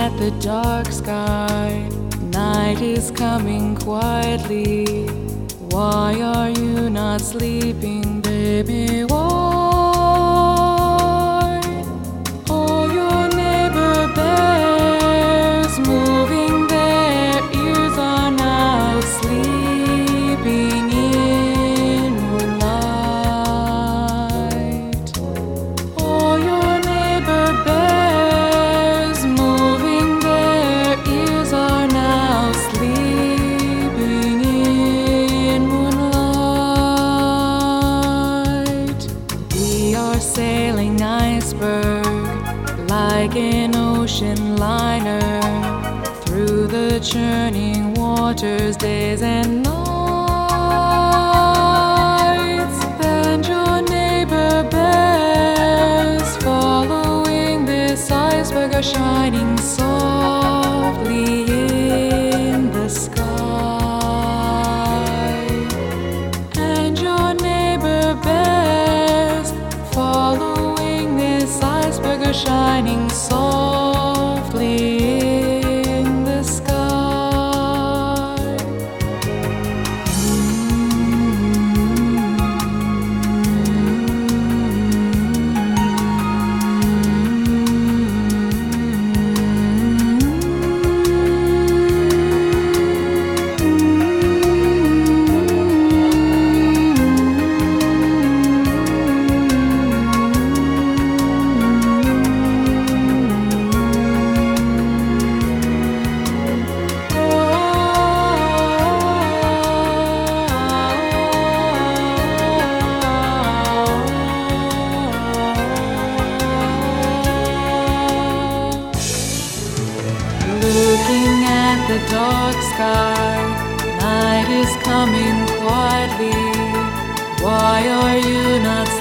at the dark sky, night is coming quietly. Why are you not sleeping, baby? Why? Oh, your neighbor bears moving their ears are now sleeping in moonlight. Oh, your neighbor bears moving their ears are now sleeping in moonlight. We are sailing iceberg like an ocean liner through the churning waters, days and nights. And your neighbor bears following this iceberg are shining softly in the sky. And your neighbor bears following this iceberg are shining softly in the sky. Looking at the dark sky, night is coming quietly. Why are you not